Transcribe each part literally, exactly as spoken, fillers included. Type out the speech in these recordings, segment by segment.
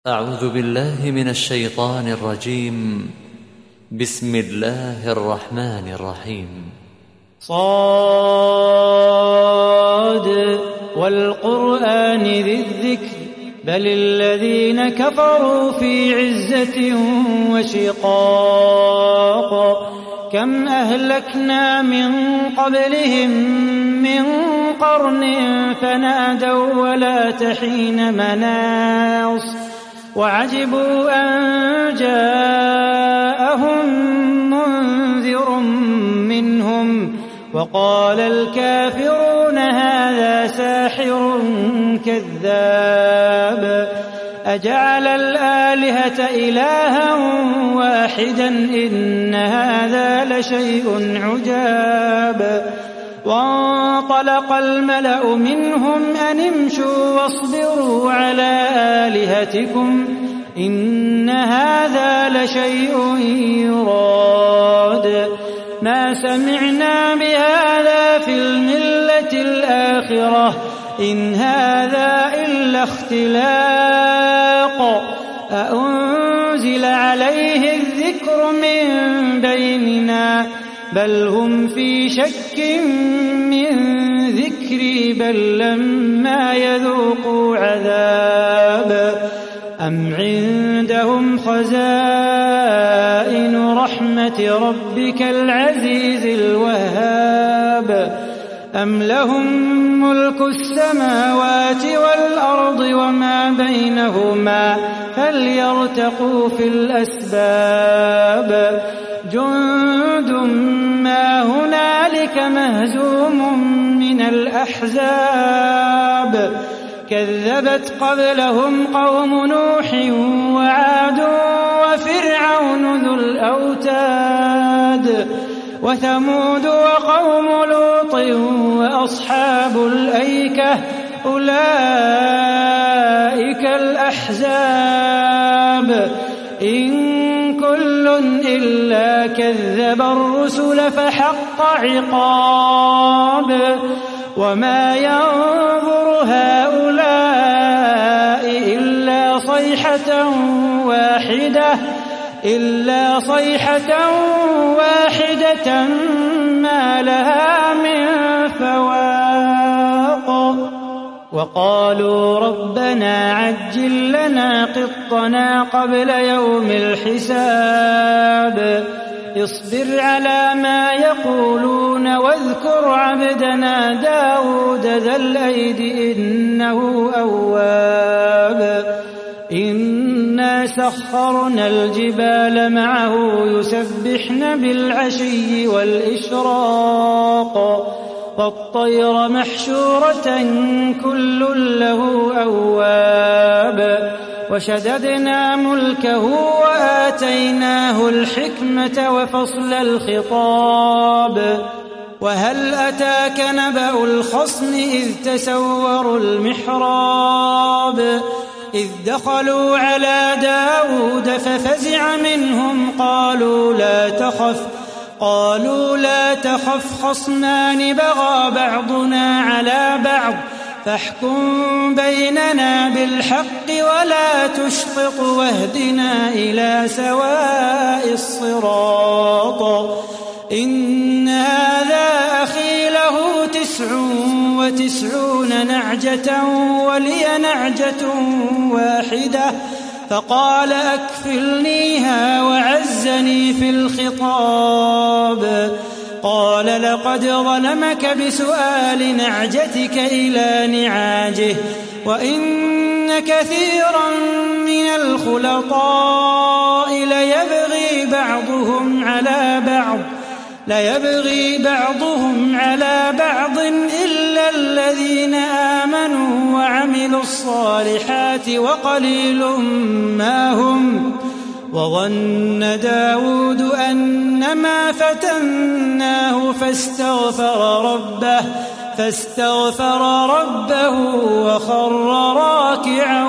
أعوذ بالله من الشيطان الرجيم. بسم الله الرحمن الرحيم. صاد والقرآن ذي الذكر بل الذين كفروا في عزة وشقاق كم أهلكنا من قبلهم من قرن فنادوا ولا تحين مناص وعجبوا أن جاءهم منذر منهم وقال الكافرون هذا ساحر كذاب أجعل الآلهة إلها واحدا إن هذا لشيء عجاب وانطلق الملأ منهم أن امشوا واصبروا على آلهتكم إن هذا لشيء يراد ما سمعنا بهذا في الملة الآخرة إن هذا إلا اختلاق أأنزل عليه الذكر من بيننا بل هم في شك من ذكري بل لما يذوقوا عذاب أم عندهم خزائن رحمة ربك العزيز الوهاب أم لهم ملك السماوات والأرض وما بينهما فليرتقوا في الأسباب جند ما هنالك مهزوم من الأحزاب كذبت قبلهم قوم نوح وعاد وفرعون ذو الأوتاد وثمود وقوم لوط وأصحاب الأيكة أولئك الأحزاب إن كل إلا كذب الرسل فحق عقاب وما ينظر هؤلاء إلا صيحة واحدة إلا صيحة واحدة ما لها من فواق وقالوا ربنا عجل لنا قطنا قبل يوم الحساب اصبر على ما يقولون واذكر عبدنا داود ذا الأيد إنه أواب إنا سخرنا الجبال معه يسبحن بالعشي والإشراق والطير محشورة كل له أواب وشددنا ملكه وآتيناه الحكمة وفصل الخطاب وهل أتاك نبأ الخصم إذ تسوروا المحراب إذ دخلوا على داود ففزع منهم قالوا لا تخف قالوا لا تخف خصمان بغى بعضنا على بعض فاحكم بيننا بالحق ولا تشطط واهدنا إلى سواء الصراط إن هذا أخي له تسع وتسعون نعجة ولي نعجة واحدة فقال أكفلنيها وعزني في الخطاب قال لقد ظلمك بسؤال نعجتك إلى نعاجه وإن كثيرا من الخلطاء ليبغي بعضهم على بعض ليبغي بعضهم على بعض إلا الذين آمنوا وعملوا الصالحات وقليل ما هم وظن داود أنما فتناه فاستغفر ربه فاستغفر ربه وخر راكعا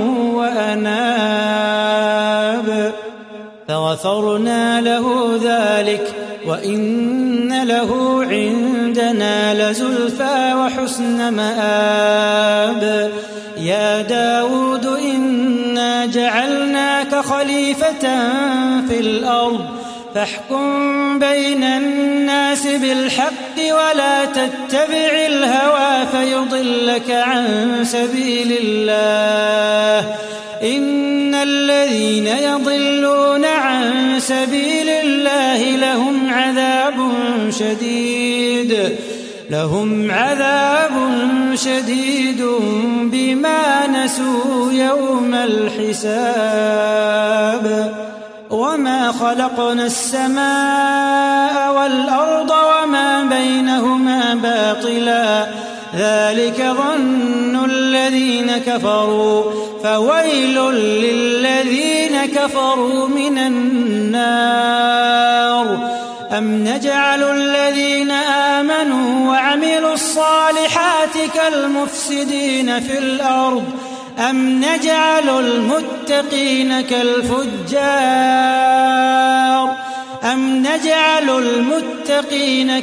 وأناب فغفرنا له ذلك وإن له عندنا لزلفى وحسن مآب يا داود إنا جعلنا جعلناك خليفة في الأرض فاحكم بين الناس بالحق ولا تتبع الهوى فيضلك عن سبيل الله إن الذين يضلون عن سبيل الله لهم عذاب شديد لهم عذاب شديد بما نسوا يوم الحساب وما خلقنا السماء والأرض وما بينهما باطلا ذلك ظن الذين كفروا فويل للذين كفروا من النار أم نجعل الذين آمنوا وعملوا الصالحات كالمفسدين في الأرض أم نجعل المتقين كالفجار أم نجعل المتقين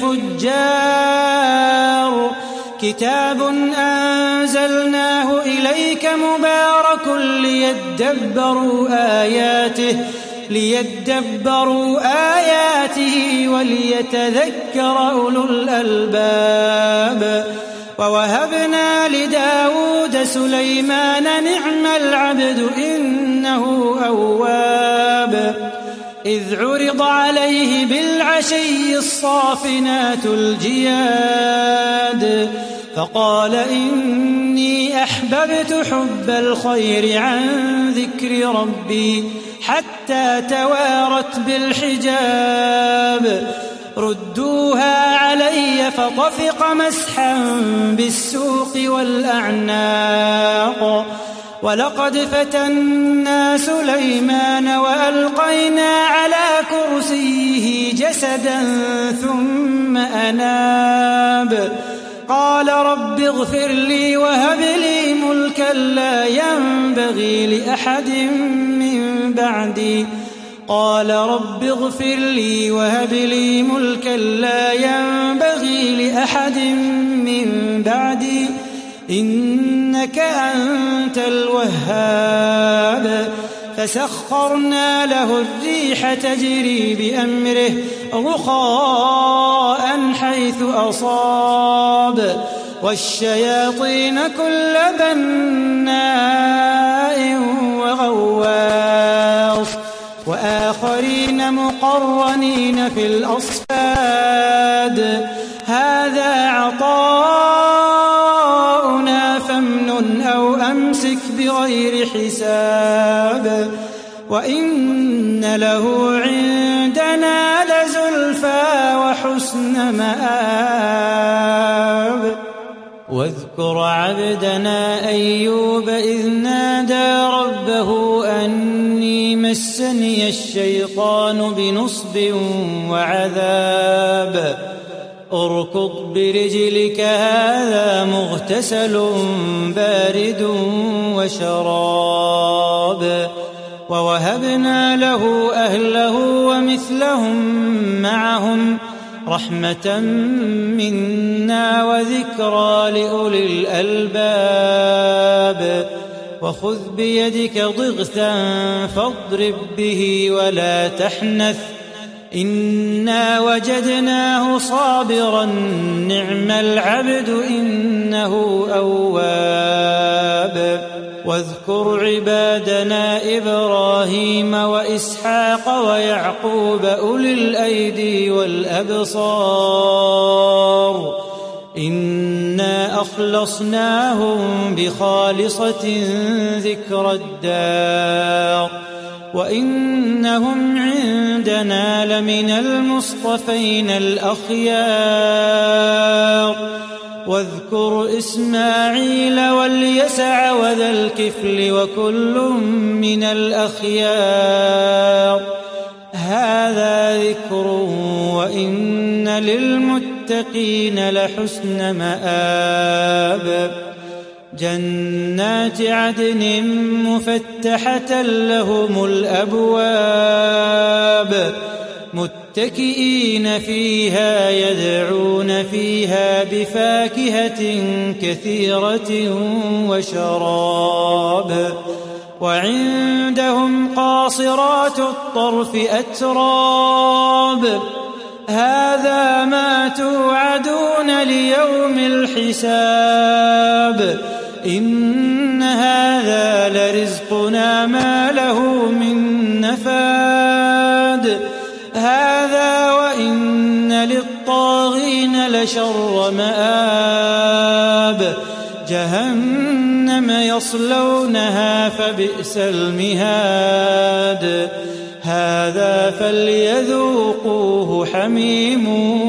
كالفجار كتاب أنزلناه إليك مبارك ليدبروا آياته ليدبروا آياته وليتذكر أولو الألباب ووهبنا لداود سليمان نعم العبد إنه أواب إذ عرض عليه بالعشي الصافنات الجياد فقال إني أحببت حب الخير عن ذكر ربي حتى توارت بالحجاب ردوها علي فطفق مسحا بالسوق والأعناق ولقد فتنا سليمان وألقينا على كرسيه جسدا ثم أناب قال رب اغفر لي وهب لي ملكا لا ينبغي لأحد من بعدي قال رب اغفر لي وهب لي ملكا لا ينبغي لأحد من بعدي إنك أنت الوهاب فسخرنا له الريح تجري بأمره رخاء حيث أصاب والشياطين كل بناء وغواص وآخرين مقرنين في الأصفاد هذا عطاؤنا فامنن أو أمسك بغير حساب وإن له عندنا لزلفى وحسن مآب واذكر عبدنا أيوب إذ نادى ربه أني مسني الشيطان بنصب وعذاب اركض برجلك هذا مغتسل بارد وشراب ووهبنا له أهله ومثلهم معهم رحمة منا وذكرى لأولي الألباب وخذ بيدك ضغثا فاضرب به ولا تحنث إنا وجدناه صابرا نعم العبد إنه أواب واذكر عبادنا إبراهيم وإسحاق ويعقوب أولي الأيدي والأبصار إنا أخلصناهم بخالصة ذكر الدار وإنهم عندنا لمن المصطفين الأخيار واذكر إسماعيل واليسع وذا الكفل وكل من الأخيار هذا ذكر وإن للمتقين لحسن مآب جنات عدن مفتحة لهم الأبواب متكئين فيها يدعون فيها بفاكهة كثيرة وشراب وعندهم قاصرات الطرف أتراب هذا ما توعدون ليوم الحساب إن هذا لرزقنا ما له من نفاد هذا وإن للطاغين لشر مآب جهنم يصلونها فبئس المهاد هذا فليذوقوه حميم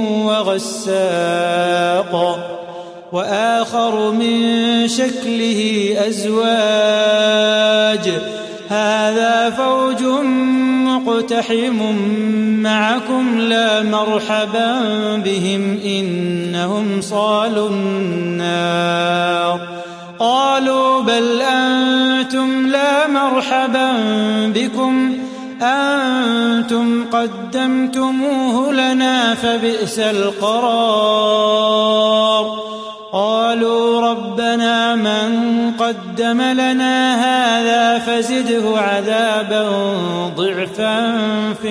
وغساق وآخر من شكله أزواج هذا فوج مقتحم معكم لا مرحبا بهم إنهم صالوا النار قالوا بل أنتم لا مرحبا بكم أنتم قدمتموه لنا فبئس القرار قالوا ربنا من قدم لنا هذا فزده عذابا ضعفا في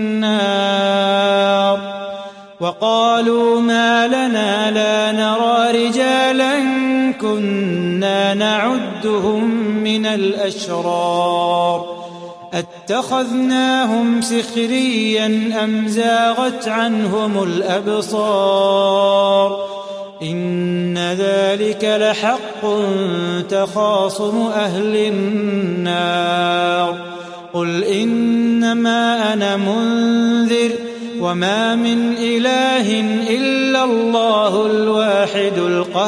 النار وقالوا ما لنا لا نرى رجالا كنا نعدهم من الأشرار اتخذناهم سخريا أم زاغت عنهم الأبصار إن ذلك لحق تخاصم أهل النار قل إنما أنا منذر وما من إله إلا الله الواحد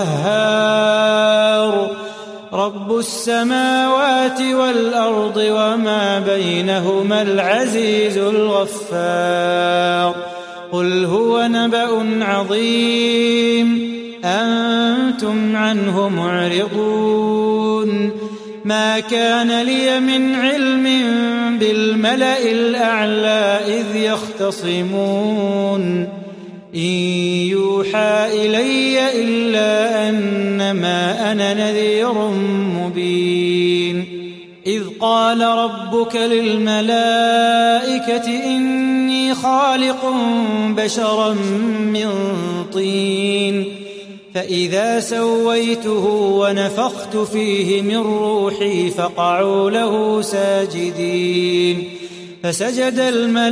القهار رب السماوات والأرض وما بينهما العزيز الغفار قل هو نبأ عظيم أنتم عنه معرضون ما كان لي من علم بالملأ الأعلى إذ يختصمون إن يوحى إلي إلا أنما أنا نذير مبين إذ قال ربك للملائكة إني خالق بشرا من طين فإذا سويته ونفخت فيه من روحي فقعوا له ساجدين فسجد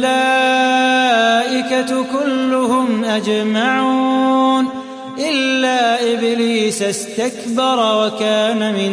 الملائكة كلهم أجمعون إلا إبليس استكبر وكان من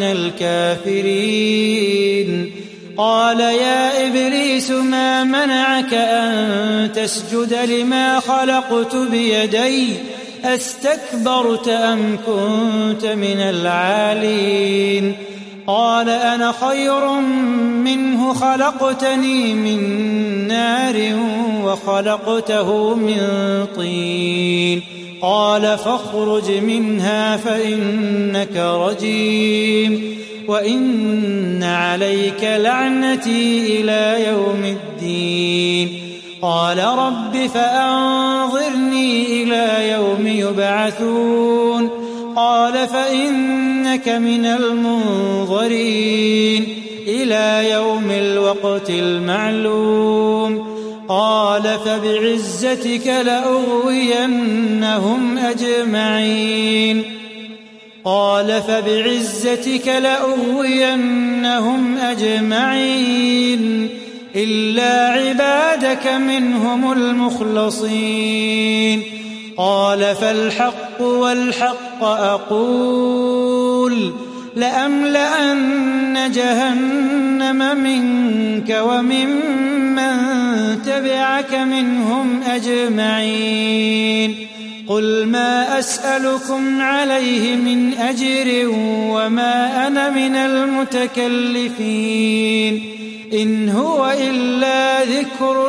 الكافرين قال يا إبليس ما منعك أن تسجد لما خلقت بيدي أستكبرت أم كنت من العالين قال أنا خير منه خلقتني من نار وخلقته من طين قال فاخرج منها فإنك رجيم وإن عليك لعنتي إلى يوم الدين قال رب فأنظرني إلى يوم يبعثون قال فإنك من المنظرين إلى يوم الوقت المعلوم قال فبعزتك لأغوينهم أجمعين قال فبعزتك لأغوينهم أجمعين إلا عبادك منهم المخلصين قال فالحق والحق أقول لأملأن جهنم منك وممن تبعك منهم أجمعين قل ما أسألكم عليه من أجر وما أنا من المتكلفين إن هو إلا ذكر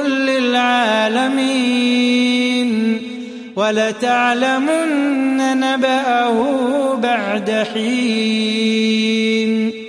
للعالمين ولتعلمن نبأه بعد حين